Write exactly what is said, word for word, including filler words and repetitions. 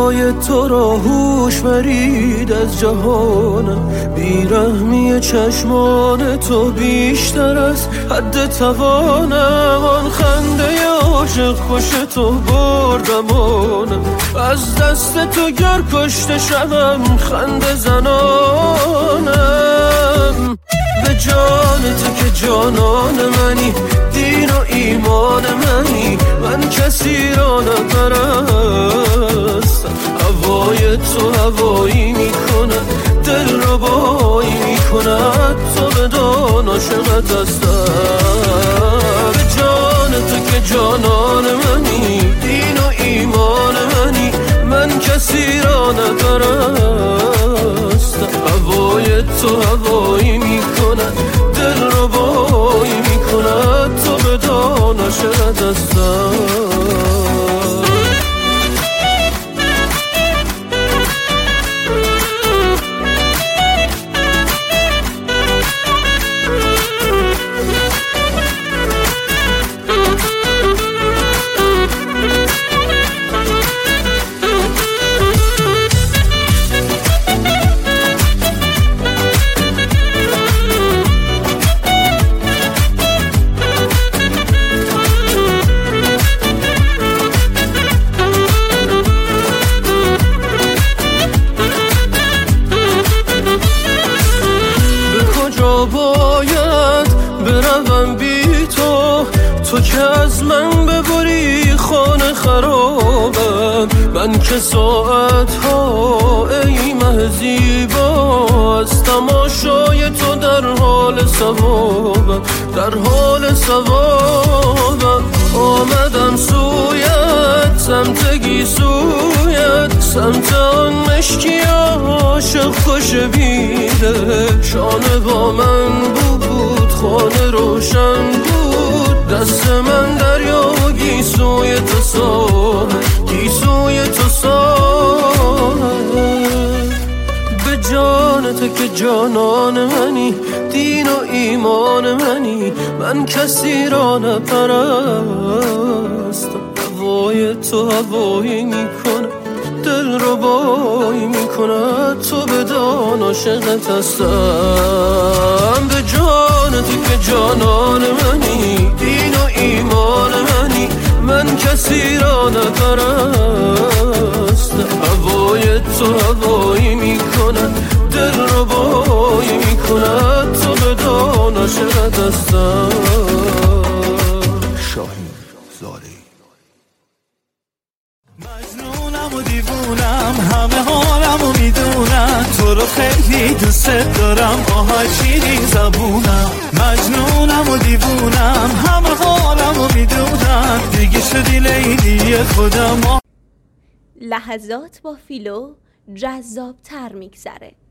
هوای تو را هوش برید از جهانم، بیرحمی چشمان تو بیشتر از حد توانم. آن خنده عاشق کش تو بردمانم، از دست تو گر کشته شوم خنده زنانم. به جان تو که جانان منی، دین و ایمان منی، من کسی را نپرستم. هوای تو هوایی میکند، دل را بایی میکند، تو بدان عاشقت هستم. به جان تو که جانان منی، دین و ایمان منی، من کسی را نپرستم. هوای تو هوایی میکند، دل را بایی میکند، تو بدان عاشقت هستم. باید بروم بی تو، تو که از من ببری خانه خرابم. من که ساعت ها ای مه زیبا، از تماشای تو در حال ثوابم، در حال ثوابم. آمدم سویت، سمت گیسویت، سمت آن مشکی عاشق خوش بیده. شانه با من بود، خانه روشن بود، دست من دریا و گیسوی تو ساحل، گیسوی تو ساحل. به جان تو که جانان منی، دین و ایمان منی، من کسی را نپرستم. هوای تو هوایی میکنه، دل رو بایی میکند، تو بدان عاشقت هستم. به جان تو که جانان منی، دین و ایمان منی، من کسی را نپرستم. هوای تو هوایی میکند، دل رو بایی میکند، تو بدان عاشقت هستم. شاهین زاری. مجنونم و دیوونم، همه حالم و میدونم، تو رو خیلی دوست دارم، آها شیرین زبونم. مجنونم و دیوونم، همه حالم و میدونم، دیگه شدی لیلی خودم. لحظات با فیلو جذاب تر میگذره.